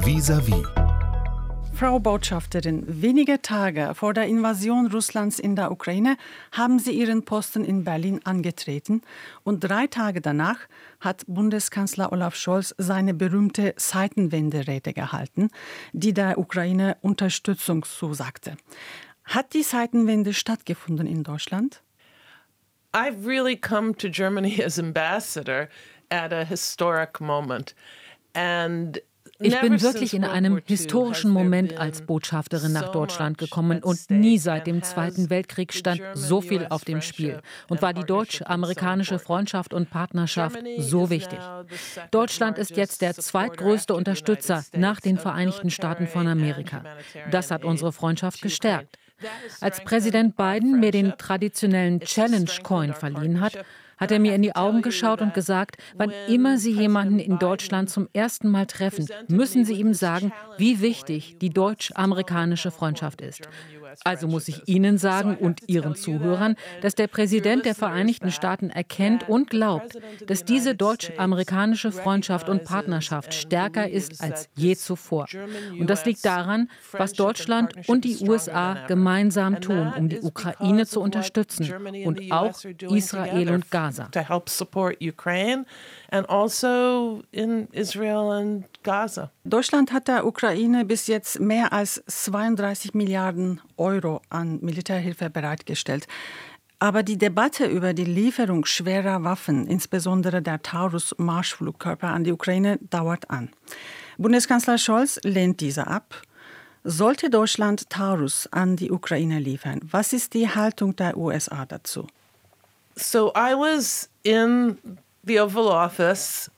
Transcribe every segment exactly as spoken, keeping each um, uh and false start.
Vis-à-vis. Frau Botschafterin, wenige Tage vor der Invasion Russlands in der Ukraine haben Sie Ihren Posten in Berlin angetreten und drei Tage danach hat Bundeskanzler Olaf Scholz seine berühmte Zeitenwende-Rede gehalten, die der Ukraine Unterstützung zusagte. Hat die Zeitenwende stattgefunden in Deutschland? I've really come to Germany as ambassador at a historic moment. And Ich bin wirklich in einem historischen Moment als Botschafterin nach Deutschland gekommen und nie seit dem Zweiten Weltkrieg stand so viel auf dem Spiel und war die deutsch-amerikanische Freundschaft und Partnerschaft so wichtig. Deutschland ist jetzt der zweitgrößte Unterstützer nach den Vereinigten Staaten von Amerika. Das hat unsere Freundschaft gestärkt. Als Präsident Biden mir den traditionellen Challenge Coin verliehen hat, hat er mir in die Augen geschaut und gesagt, wann immer Sie jemanden in Deutschland zum ersten Mal treffen, müssen Sie ihm sagen, wie wichtig die deutsch-amerikanische Freundschaft ist. Also muss ich Ihnen sagen und Ihren Zuhörern, dass der Präsident der Vereinigten Staaten erkennt und glaubt, dass diese deutsch-amerikanische Freundschaft und Partnerschaft stärker ist als je zuvor. Und das liegt daran, was Deutschland und die U S A gemeinsam tun, um die Ukraine zu unterstützen und auch Israel und Gaza. To help support Ukraine and also in Israel and Gaza. Deutschland hat der Ukraine bis jetzt mehr als zweiunddreißig Milliarden Euro an Militärhilfe bereitgestellt. Aber die Debatte über die Lieferung schwerer Waffen, insbesondere der Taurus-Marschflugkörper an die Ukraine, dauert an. Bundeskanzler Scholz lehnt diese ab. Sollte Deutschland Taurus an die Ukraine liefern? Was ist die Haltung der U S A dazu? So I was in the Oval Office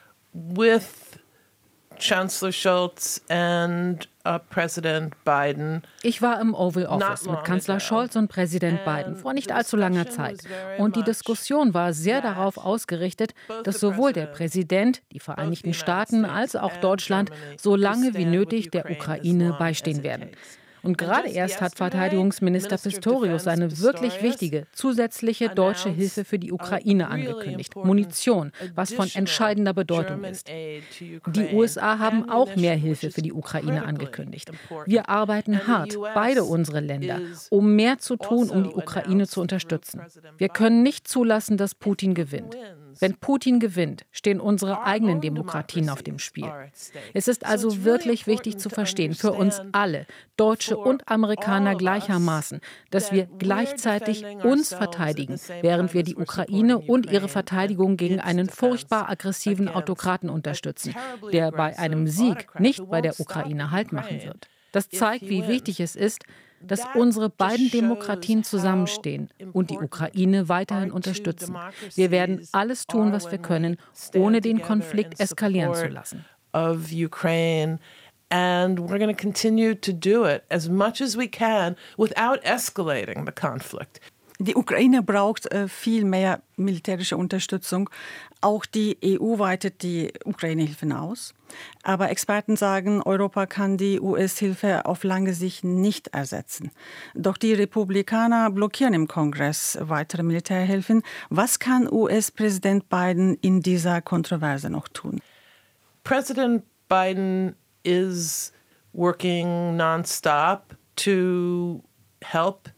with Chancellor Scholz and uh, President Biden. Ich war im Oval Office mit Kanzler Scholz und Präsident Biden vor nicht allzu langer Zeit. Und die Diskussion war sehr darauf ausgerichtet, dass sowohl der Präsident, die Vereinigten Staaten als auch Deutschland so lange wie nötig der Ukraine beistehen werden. Und gerade erst hat Verteidigungsminister Pistorius eine wirklich wichtige zusätzliche deutsche Hilfe für die Ukraine angekündigt. Munition, was von entscheidender Bedeutung ist. Die U S A haben auch mehr Hilfe für die Ukraine angekündigt. Wir arbeiten hart, beide unsere Länder, um mehr zu tun, um die Ukraine zu unterstützen. Wir können nicht zulassen, dass Putin gewinnt. Wenn Putin gewinnt, stehen unsere eigenen Demokratien auf dem Spiel. Es ist also wirklich wichtig zu verstehen, für uns alle, Deutsche und Amerikaner gleichermaßen, dass wir gleichzeitig uns verteidigen, während wir die Ukraine und ihre Verteidigung gegen einen furchtbar aggressiven Autokraten unterstützen, der bei einem Sieg nicht bei der Ukraine Halt machen wird. Das zeigt, wie wichtig es ist, dass unsere beiden Demokratien zusammenstehen und die Ukraine weiterhin unterstützen. Wir werden alles tun, was wir können, ohne den Konflikt eskalieren zu lassen. Of Ukraine. And we're going to continue to do it as much as we can without escalating the conflict. Die Ukraine braucht äh, viel mehr militärische Unterstützung. Auch die E U weitet die Ukraine-Hilfen aus. Aber Experten sagen, Europa kann die U S-Hilfe auf lange Sicht nicht ersetzen. Doch die Republikaner blockieren im Kongress weitere Militärhilfen. Was kann U S-Präsident Biden in dieser Kontroverse noch tun? President Biden is working nonstop to help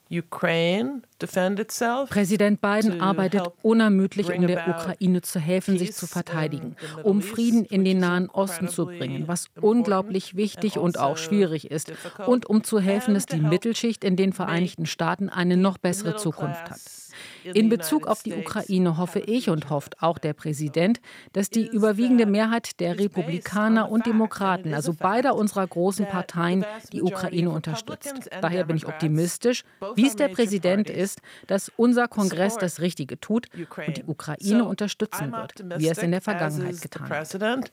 Ukraine defend itself. Präsident Biden arbeitet unermüdlich, um der Ukraine zu helfen, sich zu verteidigen, um Frieden in den Nahen Osten zu bringen, was unglaublich wichtig und auch schwierig ist, und um zu helfen, dass die Mittelschicht in den Vereinigten Staaten eine noch bessere Zukunft hat. In Bezug auf die Ukraine hoffe ich und hofft auch der Präsident, dass die überwiegende Mehrheit der Republikaner und Demokraten, also beider unserer großen Parteien, die Ukraine unterstützt. Daher bin ich optimistisch, wie es der Präsident ist, dass unser Kongress das Richtige tut und die Ukraine unterstützen wird, wie er es in der Vergangenheit getan hat.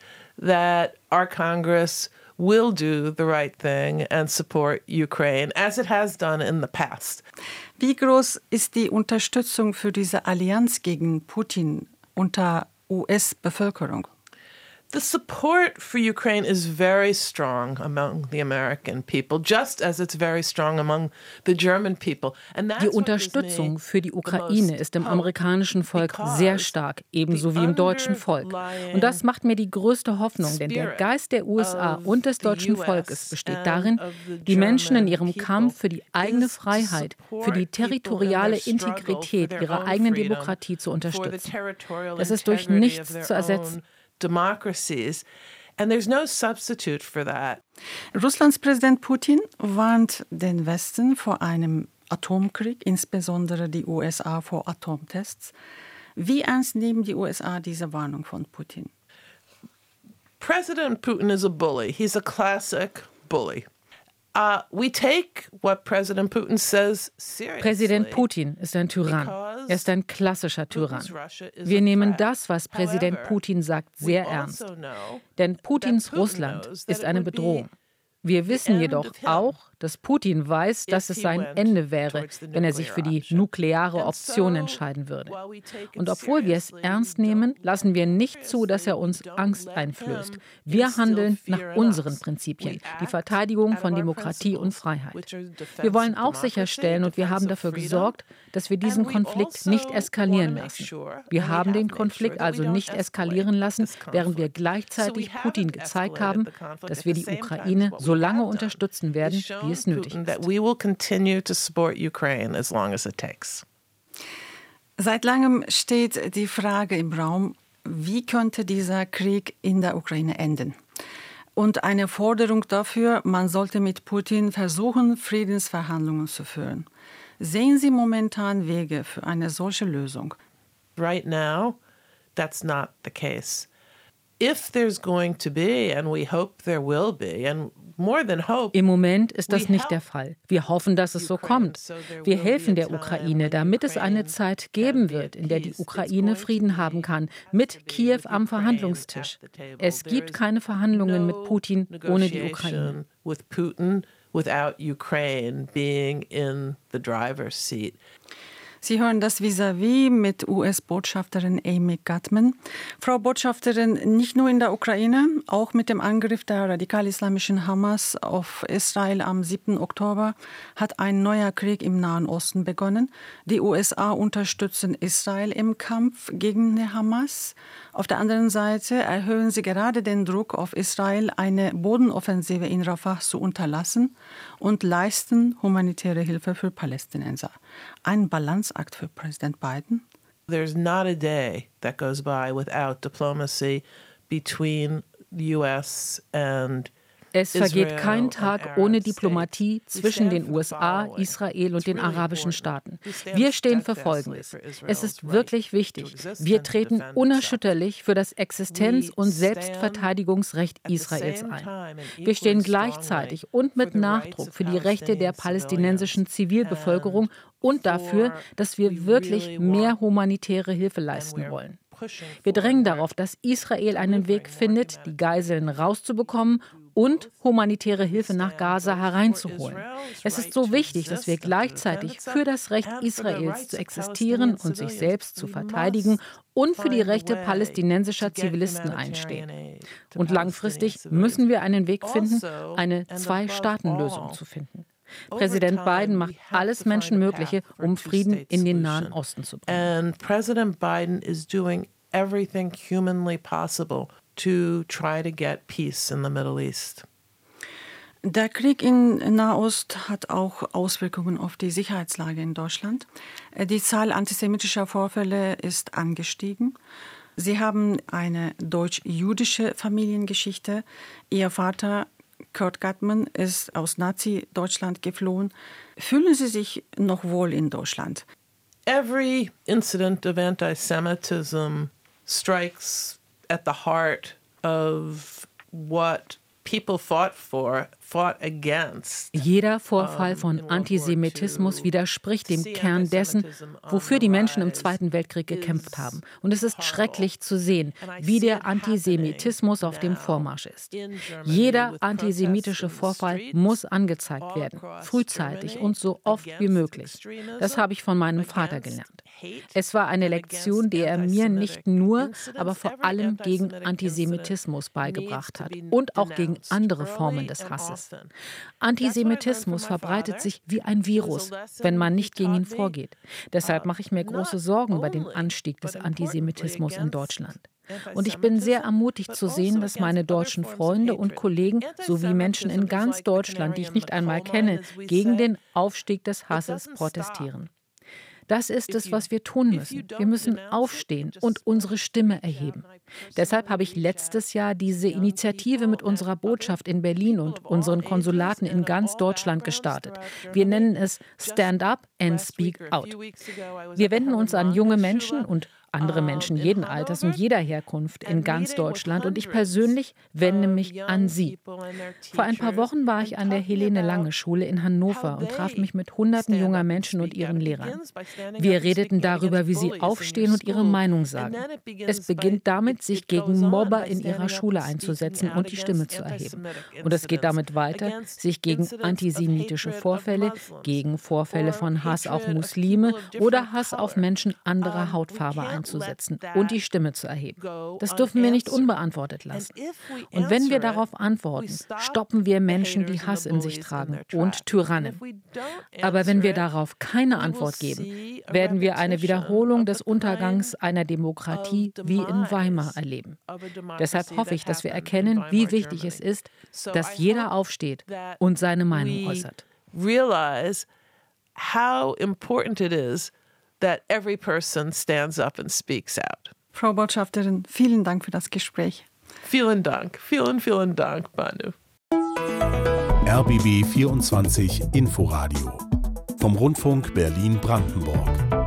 Will do the right thing and support Ukraine, as it has done in the past. Wie groß ist die Unterstützung für diese Allianz gegen Putin unter U S-Bevölkerung? The support for Ukraine is very strong among the American people, just as it's very strong among the German people. Die Unterstützung für die Ukraine ist im amerikanischen Volk sehr stark, ebenso wie im deutschen Volk. Und das macht mir die größte Hoffnung, denn der Geist der U S A und des deutschen Volkes besteht darin, die Menschen in ihrem Kampf für die eigene Freiheit, für die territoriale Integrität ihrer eigenen Demokratie zu unterstützen. Das ist durch nichts zu ersetzen. Democracies, and there's no substitute for that. Russlands Präsident Putin warnt den Westen vor einem Atomkrieg, insbesondere die U S A vor Atomtests. Wie ernst nehmen die U S A diese Warnung von Putin? President Putin is a bully. He's a classic bully. Uh, we take what President Putin says seriously. Präsident Putin ist ein Tyrann. Er ist ein klassischer Tyrann. Wir nehmen das, was Präsident Putin sagt, sehr ernst. Denn Putins Russland ist eine Bedrohung. Wir wissen jedoch auch, dass Putin weiß, dass es sein Ende wäre, wenn er sich für die nukleare Option entscheiden würde. Und obwohl wir es ernst nehmen, lassen wir nicht zu, dass er uns Angst einflößt. Wir handeln nach unseren Prinzipien, die Verteidigung von Demokratie und Freiheit. Wir wollen auch sicherstellen, und wir haben dafür gesorgt, dass wir diesen Konflikt nicht eskalieren lassen. Wir haben den Konflikt also nicht eskalieren lassen, während wir gleichzeitig Putin gezeigt haben, dass wir die Ukraine so lange unterstützen werden, wie es nötig ist. Seit langem steht die Frage im Raum, wie könnte dieser Krieg in der Ukraine enden? Und eine Forderung dafür, man sollte mit Putin versuchen, Friedensverhandlungen zu führen. Sehen Sie momentan Wege für eine solche Lösung? Right now, that's not the case. If there's going to be, and we hope there will be, and more than hope. Im Moment ist das nicht der Fall. Wir hoffen, dass es so kommt. Wir helfen der Ukraine, damit es eine Zeit geben wird, in der die Ukraine Frieden haben kann, mit Kiew am Verhandlungstisch. Es gibt keine Verhandlungen mit Putin ohne die Ukraine. With Putin without Ukraine being in the driver's seat. Sie hören das Vis-à-vis mit U S-Botschafterin Amy Gutman. Frau Botschafterin, nicht nur in der Ukraine, auch mit dem Angriff der radikal-islamischen Hamas auf Israel am siebten Oktober hat ein neuer Krieg im Nahen Osten begonnen. Die U S A unterstützen Israel im Kampf gegen die Hamas. Auf der anderen Seite erhöhen sie gerade den Druck auf Israel, eine Bodenoffensive in Rafah zu unterlassen und leisten humanitäre Hilfe für Palästinenser. Ein Balanceakt für Präsident Biden? There's not a day that goes by without diplomacy between the U S and Es vergeht kein Tag ohne Diplomatie zwischen den U S A, Israel und den arabischen Staaten. Wir stehen für Folgendes. Es ist wirklich wichtig. Wir treten unerschütterlich für das Existenz- und Selbstverteidigungsrecht Israels ein. Wir stehen gleichzeitig und mit Nachdruck für die Rechte der palästinensischen Zivilbevölkerung und dafür, dass wir wirklich mehr humanitäre Hilfe leisten wollen. Wir drängen darauf, dass Israel einen Weg findet, die Geiseln rauszubekommen und humanitäre Hilfe nach Gaza hereinzuholen. Es ist so wichtig, dass wir gleichzeitig für das Recht Israels zu existieren und sich selbst zu verteidigen und für die Rechte palästinensischer Zivilisten einstehen. Und langfristig müssen wir einen Weg finden, eine Zwei-Staaten-Lösung zu finden. Präsident Biden macht alles Menschenmögliche, um Frieden in den Nahen Osten zu bringen. And President Biden is doing everything humanly possible to try to get peace in the Middle East. Der Krieg in Nahost hat auch Auswirkungen auf die Sicherheitslage in Deutschland. Die Zahl antisemitischer Vorfälle ist angestiegen. Sie haben eine deutsch-jüdische Familiengeschichte. Ihr Vater Kurt Gutman ist aus Nazi-Deutschland geflohen. Fühlen Sie sich noch wohl in Deutschland? Every incident of anti-Semitism strikes at the heart of what people fought for, fought against. Jeder Vorfall von Antisemitismus widerspricht dem Kern dessen, wofür die Menschen im Zweiten Weltkrieg gekämpft haben. Und es ist schrecklich zu sehen, wie der Antisemitismus auf dem Vormarsch ist. Jeder antisemitische Vorfall muss angezeigt werden, frühzeitig und so oft wie möglich. Das habe ich von meinem Vater gelernt. Es war eine Lektion, die er mir nicht nur, aber vor allem gegen Antisemitismus beigebracht hat und auch gegen andere Formen des Hasses. Antisemitismus verbreitet sich wie ein Virus, wenn man nicht gegen ihn vorgeht. Deshalb mache ich mir große Sorgen über den Anstieg des Antisemitismus in Deutschland. Und ich bin sehr ermutigt zu sehen, dass meine deutschen Freunde und Kollegen sowie Menschen in ganz Deutschland, die ich nicht einmal kenne, gegen den Aufstieg des Hasses protestieren. Das ist es, was wir tun müssen. Wir müssen aufstehen und unsere Stimme erheben. Deshalb habe ich letztes Jahr diese Initiative mit unserer Botschaft in Berlin und unseren Konsulaten in ganz Deutschland gestartet. Wir nennen es Stand Up and Speak Out. Wir wenden uns an junge Menschen und andere Menschen jeden Alters und jeder Herkunft in ganz Deutschland und ich persönlich wende mich an Sie. Vor ein paar Wochen war ich an der Helene-Lange-Schule in Hannover und traf mich mit hunderten junger Menschen und ihren Lehrern. Wir redeten darüber, wie sie aufstehen und ihre Meinung sagen. Es beginnt damit, sich gegen Mobber in ihrer Schule einzusetzen und die Stimme zu erheben. Und es geht damit weiter, sich gegen antisemitische Vorfälle, gegen Vorfälle von Hass auf Muslime oder Hass auf Menschen anderer Hautfarbe einzusetzen. Setzen und die Stimme zu erheben. Das dürfen wir nicht unbeantwortet lassen. Und wenn wir darauf antworten, stoppen wir Menschen, die Hass in sich tragen und Tyrannen. Aber wenn wir darauf keine Antwort geben, werden wir eine Wiederholung des Untergangs einer Demokratie wie in Weimar erleben. Deshalb hoffe ich, dass wir erkennen, wie wichtig es ist, dass jeder aufsteht und seine Meinung äußert. Realize how important it is that every person stands up and speaks out. Frau Botschafterin, vielen Dank für das Gespräch. Vielen Dank, vielen, vielen Dank, Banu. R B B vierundzwanzig Inforadio vom Rundfunk Berlin-Brandenburg.